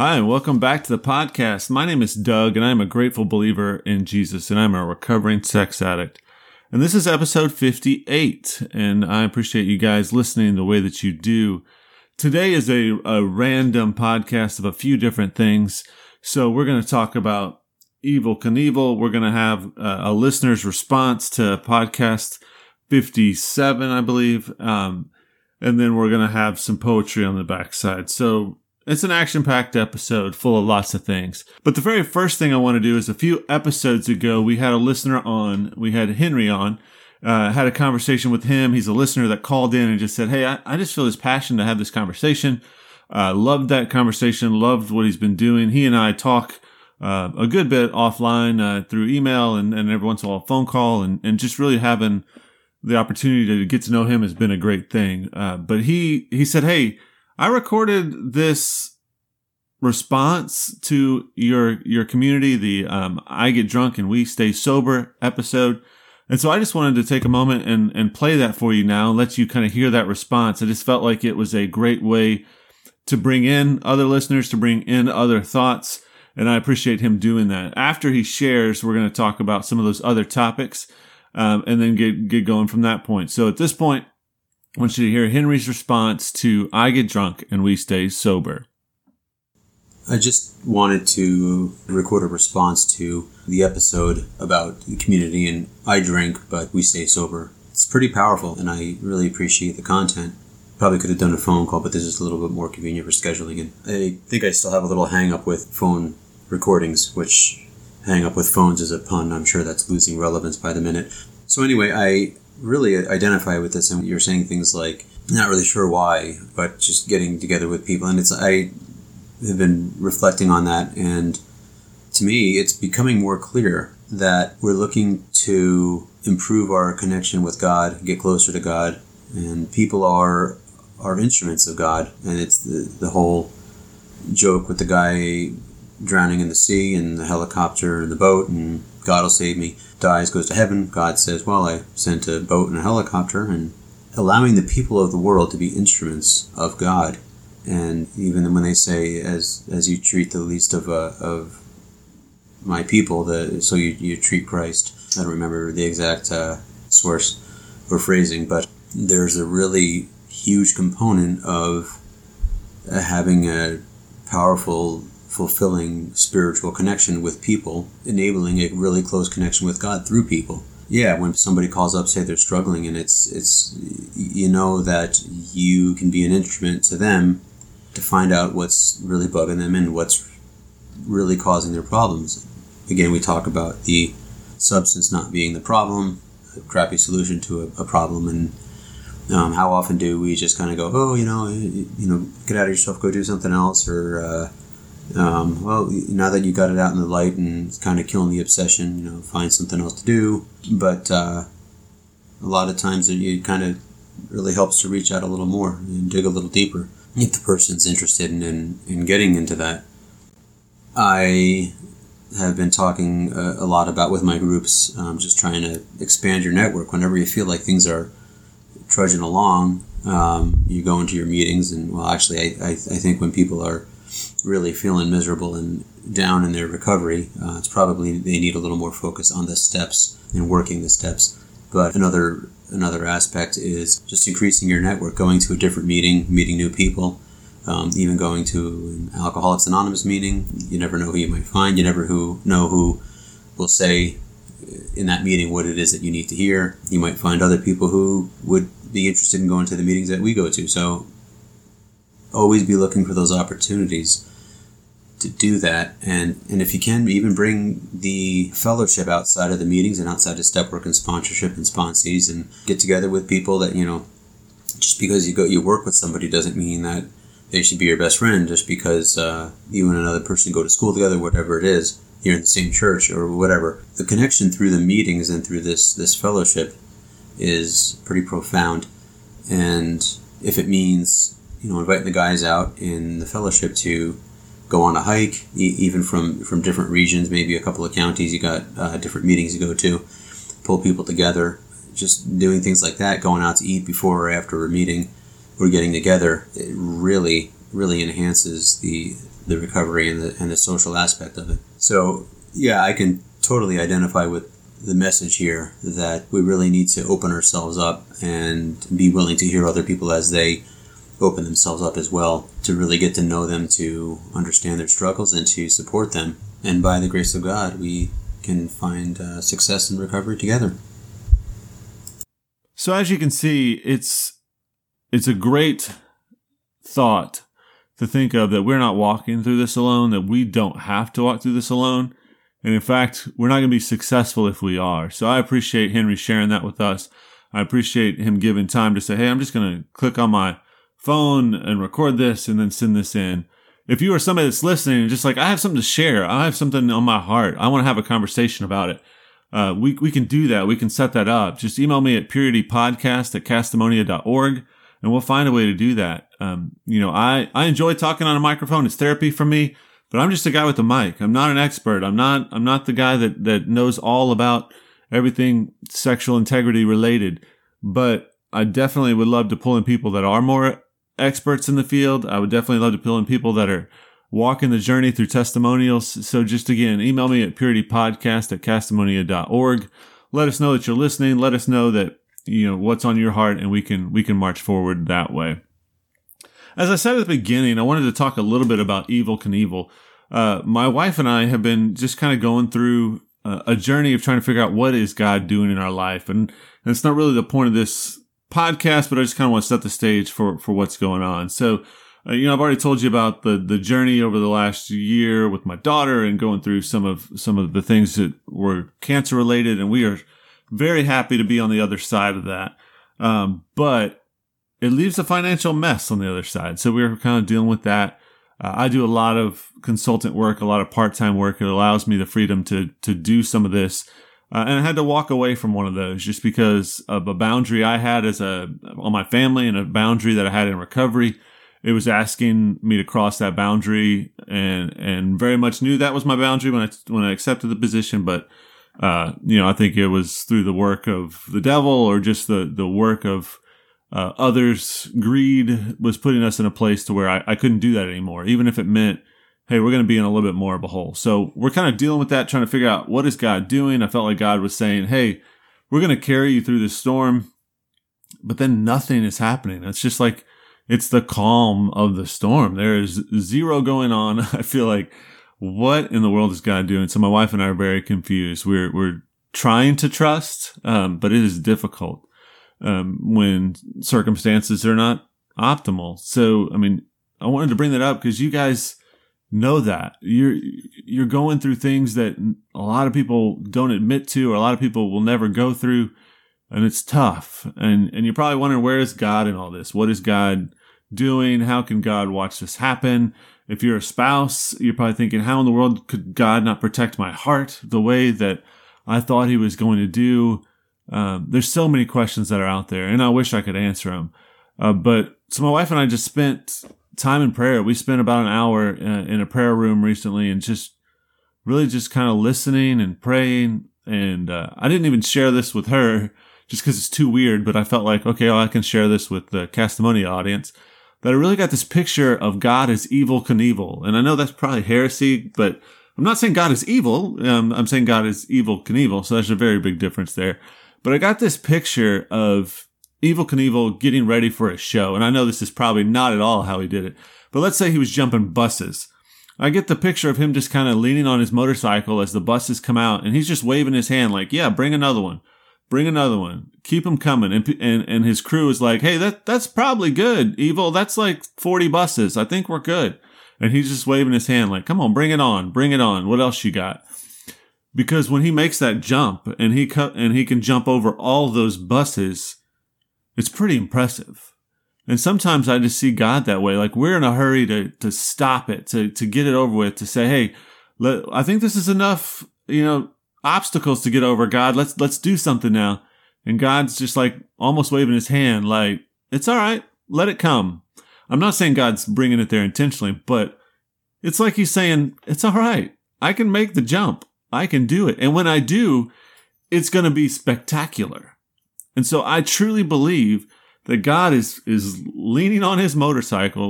Hi, and welcome back to the podcast. My name is Doug, and I'm a grateful believer in Jesus, and I'm a recovering sex addict. And this is episode 58, and I appreciate you guys listening the way that you do. Today is a random podcast of a few different things. So we're going to talk about Evel Knievel. We're going to have a listener's response to podcast 57, I believe. And then we're going to have some poetry on the backside. So it's an action-packed episode full of lots of things. But the very first thing I want to do is a few episodes ago, we had a listener on. We had Henry on. Had a conversation with him. He's a listener that called in and just said, hey, I just feel this passion to have this conversation. Loved that conversation. Loved what he's been doing. He and I talk a good bit offline through email and every once in a while a phone call. And just really having the opportunity to get to know him has been a great thing. But he said, hey, I recorded this response to your community, the I Get Drunk and We Stay Sober episode. And so I just wanted to take a moment and play that for you now and let you kind of hear that response. I just felt like it was a great way to bring in other listeners, to bring in other thoughts. And I appreciate him doing that. After he shares, we're going to talk about some of those other topics and then get going from that point. So at this point, I want you to hear Henry's response to I Get Drunk and We Stay Sober. I just wanted to record a response to the episode about the community and I drink, but we stay sober. It's pretty powerful, and I really appreciate the content. Probably could have done a phone call, but this is a little bit more convenient for scheduling. And I think I still have a little hang-up with phone recordings, which hang up with phones is a pun. I'm sure that's losing relevance by the minute. So anyway, I really identify with this, and you're saying things like, not really sure why, but just getting together with people. And I have been reflecting on that, and to me, it's becoming more clear that we're looking to improve our connection with God, get closer to God, and people are instruments of God. And it's the whole joke with the guy drowning in the sea and the helicopter and the boat, and God will save me, dies, goes to heaven. God says, well, I sent a boat and a helicopter, and allowing the people of the world to be instruments of God. And even when they say, as you treat the least of my people, so you treat Christ. I don't remember the exact source or phrasing, but there's a really huge component of having a powerful, fulfilling spiritual connection with people, enabling a really close connection with God through people. Yeah, when somebody calls up, say they're struggling, and it's you know that you can be an instrument to them to find out what's really bugging them and what's really causing their problems. Again, we talk about the substance not being the problem, a crappy solution to a problem, and how often do we just kind of go, oh, get out of yourself, go do something else, or well, now that you got it out in the light and it's kind of killing the obsession, find something else to do. But a lot of times it kind of really helps to reach out a little more and dig a little deeper if the person's interested in getting into that. I have been talking a lot about with my groups, just trying to expand your network. Whenever you feel like things are trudging along, you go into your meetings, and well, actually, I think when people are really feeling miserable and down in their recovery, it's probably they need a little more focus on the steps and working the steps. But another aspect is just increasing your network, going to a different meeting, meeting new people, even going to an Alcoholics Anonymous meeting. You never know who you might find. You never know who will say in that meeting what it is that you need to hear. You might find other people who would be interested in going to the meetings that we go to. So always be looking for those opportunities to do that. And if you can, even bring the fellowship outside of the meetings and outside of step work and sponsorship and sponsees, and get together with people that, just because you work with somebody doesn't mean that they should be your best friend. Just because you and another person go to school together, whatever it is, you're in the same church or whatever. The connection through the meetings and through this fellowship is pretty profound. And if it means, inviting the guys out in the fellowship to go on a hike, even from different regions, maybe a couple of counties, you got different meetings you go to, pull people together, just doing things like that, going out to eat before or after a meeting, or getting together, it really really enhances the recovery and the social aspect of it. So yeah, I can totally identify with the message here that we really need to open ourselves up and be willing to hear other people as they open themselves up as well, to really get to know them, to understand their struggles, and to support them. And by the grace of God, we can find success and recovery together. So as you can see, it's a great thought to think of that we're not walking through this alone, that we don't have to walk through this alone. And in fact, we're not going to be successful if we are. So I appreciate Henry sharing that with us. I appreciate him giving time to say, hey, I'm just going to click on my phone and record this and then send this in. If you are somebody that's listening and just like, I have something to share, I have something on my heart, I want to have a conversation about it, we can do that. We can set that up. Just email me at puritypodcast@castamonia.org, and we'll find a way to do that. I enjoy talking on a microphone. It's therapy for me, but I'm just a guy with a mic. I'm not an expert. I'm not the guy that knows all about everything sexual integrity related, but I definitely would love to pull in people that are more experts in the field. I would definitely love to pull in people that are walking the journey through testimonials. So just again, email me at puritypodcast@castamonia.org. Let us know that you're listening. Let us know that, what's on your heart, and we can march forward that way. As I said at the beginning, I wanted to talk a little bit about Evel Knievel. My wife and I have been just kind of going through a journey of trying to figure out what is God doing in our life. And it's not really the point of this podcast, but I just kind of want to set the stage for what's going on. So, I've already told you about the journey over the last year with my daughter and going through some of the things that were cancer related, and we are very happy to be on the other side of that. But it leaves a financial mess on the other side. So we're kind of dealing with that. I do a lot of consultant work, a lot of part-time work. It allows me the freedom to do some of this. And I had to walk away from one of those just because of a boundary I had on my family, and a boundary that I had in recovery. It was asking me to cross that boundary, and very much knew that was my boundary when I accepted the position. But, I think it was through the work of the devil, or just the work of others. Greed was putting us in a place to where I couldn't do that anymore, even if it meant, hey, we're going to be in a little bit more of a hole. So we're kind of dealing with that, trying to figure out what is God doing. I felt like God was saying, hey, we're going to carry you through this storm, but then nothing is happening. It's just like, it's the calm of the storm. There is zero going on. I feel like, what in the world is God doing? So my wife and I are very confused. We're trying to trust, but it is difficult when circumstances are not optimal. So, I wanted to bring that up because you guys know that you're going through things that a lot of people don't admit to, or a lot of people will never go through, and it's tough. And you're probably wondering, where is God in all this? What is God doing? How can God watch this happen? If you're a spouse, you're probably thinking, how in the world could God not protect my heart the way that I thought he was going to do? There's so many questions that are out there, and I wish I could answer them. But so my wife and I just spent time in prayer. We spent about an hour in a prayer room recently, and just really just kind of listening and praying. And I didn't even share this with her just because it's too weird, but I felt like, okay, I can share this with the Castamonia audience, that I really got this picture of God as Evel Knievel. And I know that's probably heresy, but I'm not saying God is evil. I'm saying God is Evel Knievel. So there's a very big difference there. But I got this picture of Evel Knievel getting ready for a show. And I know this is probably not at all how he did it, but let's say he was jumping buses. I get the picture of him just kind of leaning on his motorcycle as the buses come out, and he's just waving his hand like, yeah, bring another one. Bring another one. Keep them coming. And his crew is like, hey, that's probably good, Evel. That's like 40 buses. I think we're good. And he's just waving his hand like, come on, bring it on. Bring it on. What else you got? Because when he makes that jump and he can jump over all those buses, it's pretty impressive. And sometimes I just see God that way. Like, we're in a hurry to stop it, to get it over with, to say, hey, I think this is enough, obstacles to get over, God. Let's do something now. And God's just like almost waving his hand like, it's all right. Let it come. I'm not saying God's bringing it there intentionally, but it's like he's saying, it's all right. I can make the jump. I can do it. And when I do, it's going to be spectacular. And so I truly believe that God is leaning on his motorcycle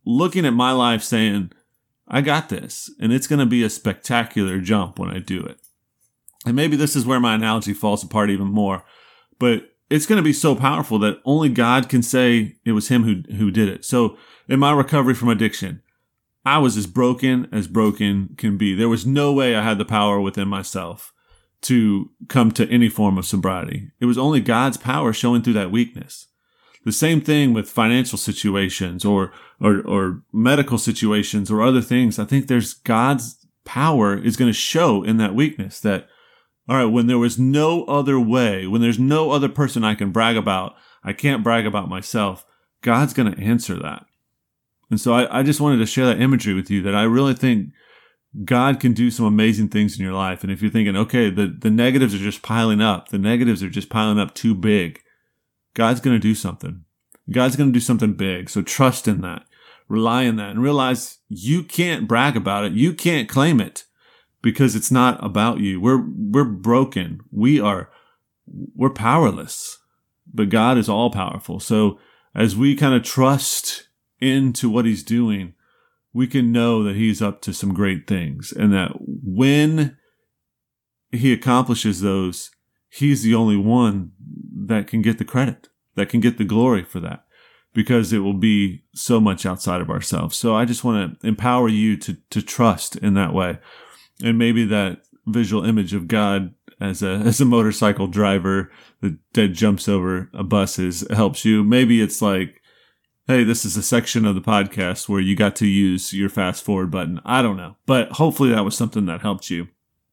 looking at my life saying, I got this, and it's going to be a spectacular jump when I do it. And maybe this is where my analogy falls apart even more, but it's going to be so powerful that only God can say it was him who did it. So in my recovery from addiction, I was as broken can be. There was no way I had the power within myself to come to any form of sobriety. It was only God's power showing through that weakness. The same thing with financial situations or medical situations or other things. I think there's God's power is going to show in that weakness that, all right, when there was no other way, when there's no other person I can brag about, I can't brag about myself, God's going to answer that. And so I just wanted to share that imagery with you that I really think God can do some amazing things in your life. And if you're thinking, okay, the negatives are just piling up, too big, God's going to do something. God's going to do something big. So trust in that, rely on that, and realize you can't brag about it. You can't claim it because it's not about you. We're broken. We're powerless, but God is all powerful. So as we kind of trust into what he's doing, we can know that he's up to some great things, and that when he accomplishes those, he's the only one that can get the credit, that can get the glory for that, because it will be so much outside of ourselves. So I just want to empower you to trust in that way. And maybe that visual image of God as a motorcycle driver that jumps over a bus helps you. Maybe it's like, hey, this is a section of the podcast where you got to use your fast forward button. I don't know, but hopefully that was something that helped you.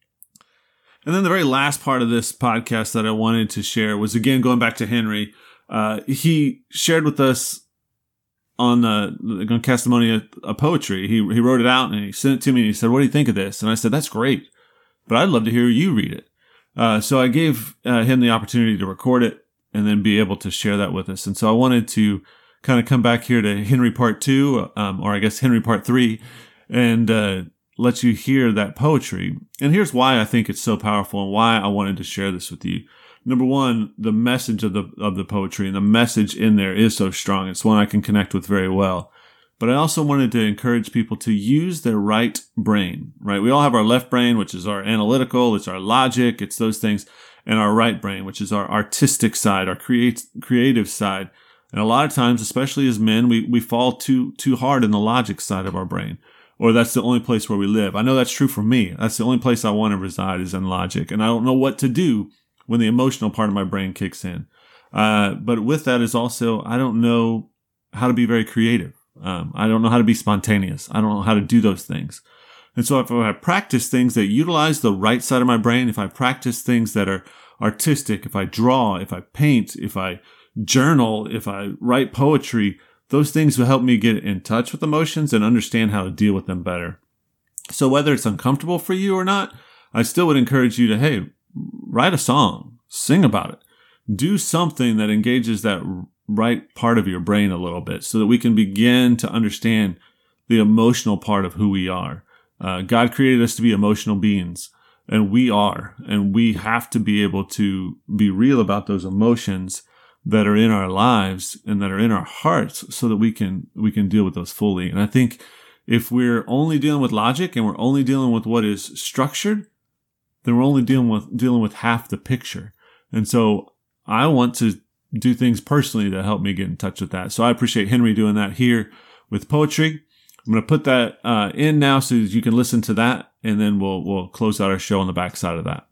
And then the very last part of this podcast that I wanted to share was, again, going back to Henry. He shared with us on Castamonia a poetry. He wrote it out and he sent it to me and he said, what do you think of this? And I said, that's great, but I'd love to hear you read it. So I gave him the opportunity to record it and then be able to share that with us. And so I wanted to kind of come back here to Henry Part 2, or I guess Henry Part 3, and let you hear that poetry. And here's why I think it's so powerful and why I wanted to share this with you. Number one, the message of the poetry and the message in there is so strong. It's one I can connect with very well. But I also wanted to encourage people to use their right brain, right? We all have our left brain, which is our analytical, it's our logic, it's those things, and our right brain, which is our artistic side, our creative side. And a lot of times, especially as men, we fall too hard in the logic side of our brain, or that's the only place where we live. I know that's true for me. That's the only place I want to reside is in logic. And I don't know what to do when the emotional part of my brain kicks in. But with that is also, I don't know how to be very creative. I don't know how to be spontaneous. I don't know how to do those things. And so if I practice things that utilize the right side of my brain, if I practice things that are artistic, if I draw, if I paint, if I journal, if I write poetry, those things will help me get in touch with emotions and understand how to deal with them better. So whether it's uncomfortable for you or not, I still would encourage you to, hey, write a song, sing about it, do something that engages that right part of your brain a little bit so that we can begin to understand the emotional part of who we are. God created us to be emotional beings, and we are, and we have to be able to be real about those emotions that are in our lives and that are in our hearts so that we can deal with those fully. And I think if we're only dealing with logic and we're only dealing with what is structured, then we're only dealing with half the picture. And so I want to do things personally to help me get in touch with that. So I appreciate Henry doing that here with poetry. I'm going to put that in now so that you can listen to that, and then we'll close out our show on the backside of that.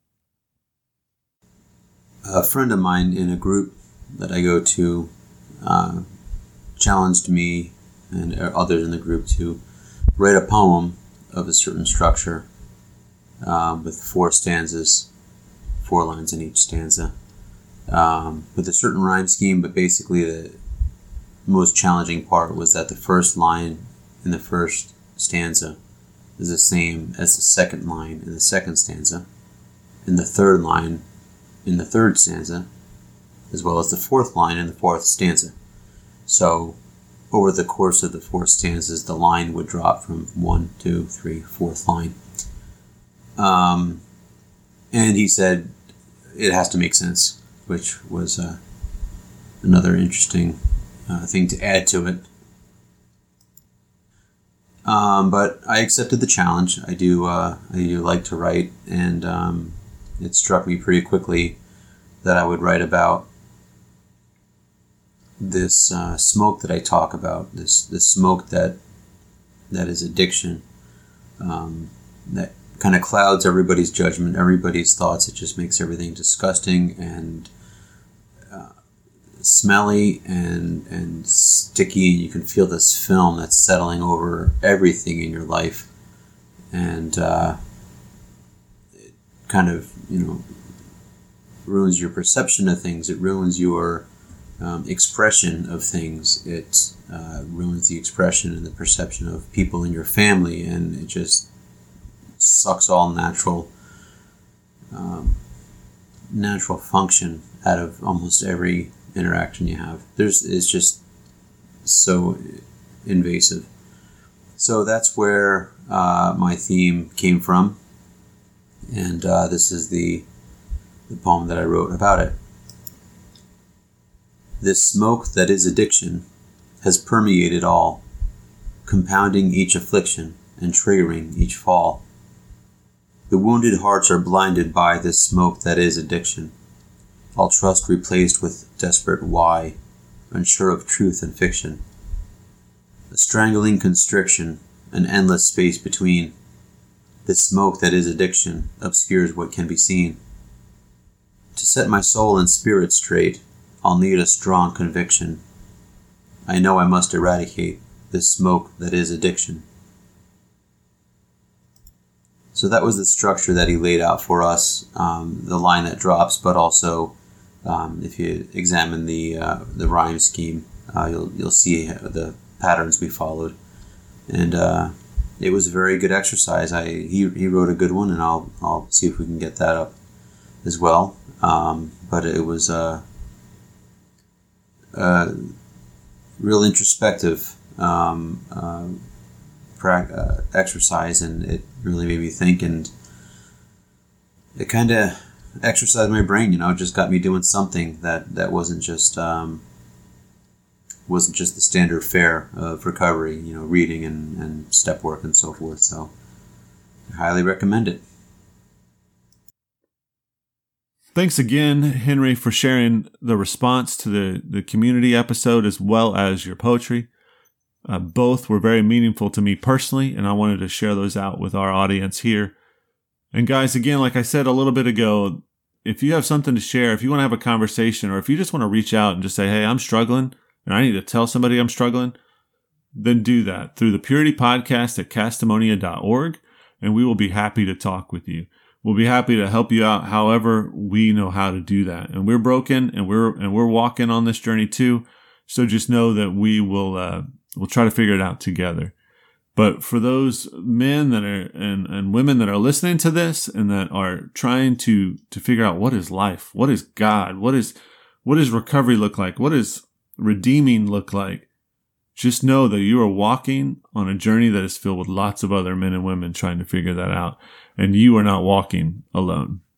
A friend of mine in a group that I go to challenged me and others in the group to write a poem of a certain structure with 4 stanzas, 4 lines in each stanza, with a certain rhyme scheme. But basically the most challenging part was that the first line in the first stanza is the same as the second line in the second stanza, and the third line in the third stanza, as well as the fourth line in the fourth stanza. So over the course of the 4 stanzas, the line would drop from 1, 2, 3, 4th line. And he said it has to make sense, which was another interesting thing to add to it. But I accepted the challenge. I do like to write, and it struck me pretty quickly that I would write about this smoke that I talk about, this smoke that is addiction, that kind of clouds everybody's judgment, everybody's thoughts. It just makes everything disgusting and smelly and sticky. You can feel this film that's settling over everything in your life, and it kind of ruins your perception of things. It ruins your expression of things. It ruins the expression and the perception of people in your family, and it just sucks all natural function out of almost every interaction you have. It's just so invasive. So that's where my theme came from, and this is the poem that I wrote about it. This smoke that is addiction has permeated all, compounding each affliction and triggering each fall. The wounded hearts are blinded by this smoke that is addiction, all trust replaced with desperate why, unsure of truth and fiction. A strangling constriction, an endless space between. This smoke that is addiction obscures what can be seen. To set my soul and spirit straight, I'll need a strong conviction. I know I must eradicate this smoke that is addiction. So that was the structure that he laid out for us, the line that drops, but also if you examine the rhyme scheme, you'll see the patterns we followed, and it was a very good exercise. He wrote a good one, and I'll see if we can get that up as well. But it was real introspective exercise, and it really made me think, and it kind of exercised my brain. It just got me doing something that wasn't just the standard fare of recovery, reading and step work and so forth. So I highly recommend it. Thanks again, Henry, for sharing the response to the community episode as well as your poetry. Both were very meaningful to me personally, and I wanted to share those out with our audience here. And guys, again, like I said a little bit ago, if you have something to share, if you want to have a conversation, or if you just want to reach out and just say, hey, I'm struggling, and I need to tell somebody I'm struggling, then do that through the Purity Podcast at castimonia.org, and we will be happy to talk with you. We'll be happy to help you out however we know how to do that. And we're broken, and we're walking on this journey too. So just know that we'll try to figure it out together. But for those men that are and women that are listening to this and that are trying to figure out what is life, what is God, what does recovery look like, what does redeeming look like, just know that you are walking on a journey that is filled with lots of other men and women trying to figure that out. And you are not walking alone.